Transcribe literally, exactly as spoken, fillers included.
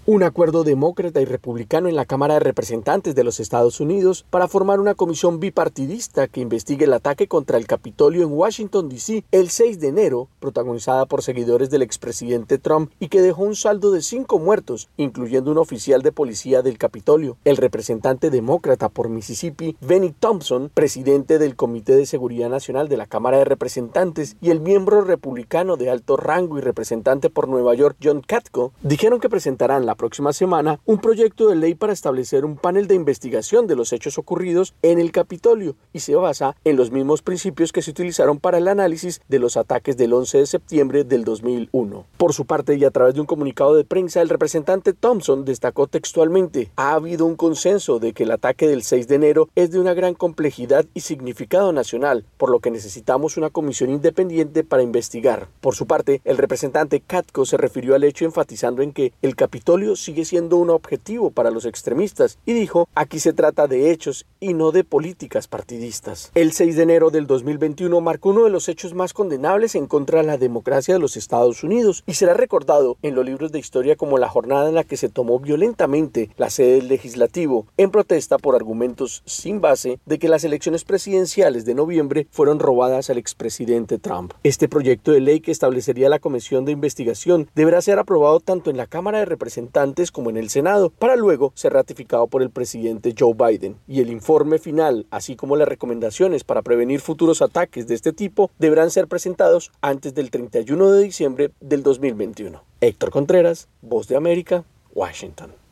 Un acuerdo demócrata y republicano en la Cámara de Representantes de los Estados Unidos para formar una comisión bipartidista que investigue el ataque contra el Capitolio en Washington, D C el seis de enero, protagonizada por seguidores del expresidente Trump y que dejó un saldo de cinco muertos, incluyendo un oficial de policía del Capitolio. El representante demócrata por Mississippi, Benny Thompson, presidente del Comité de Seguridad Nacional de la Cámara de Representantes, y el miembro republicano de alto rango y representante por Nueva York, John Katko, dijeron que presentarán la próxima semana un proyecto de ley para establecer un panel de investigación de los hechos ocurridos en el Capitolio y se basa en los mismos principios que se utilizaron para el análisis de los ataques del once de septiembre del dos mil uno. Por su parte, y a través de un comunicado de prensa, el representante Thompson destacó textualmente: ha habido un consenso de que el ataque del seis de enero es de una gran complejidad y significado nacional, por lo que necesitamos una comisión independiente para investigar. Por su parte, el representante Katko se refirió al hecho enfatizando en que el Capitolio sigue siendo un objetivo para los extremistas y dijo: aquí se trata de hechos y no de políticas partidistas. El seis de enero del dos mil veintiuno marcó uno de los hechos más condenables en contra de la democracia de los Estados Unidos y será recordado en los libros de historia como la jornada en la que se tomó violentamente la sede del legislativo en protesta por argumentos sin base de que las elecciones presidenciales de noviembre fueron robadas al expresidente Trump. Este proyecto de ley que establecería la comisión de investigación deberá ser aprobado tanto en la Cámara de Representantes como en el Senado, para luego ser ratificado por el presidente Joe Biden. Y el informe final, así como las recomendaciones para prevenir futuros ataques de este tipo, deberán ser presentados antes del treinta y uno de diciembre del dos mil veintiuno. Héctor Contreras, Voz de América, Washington.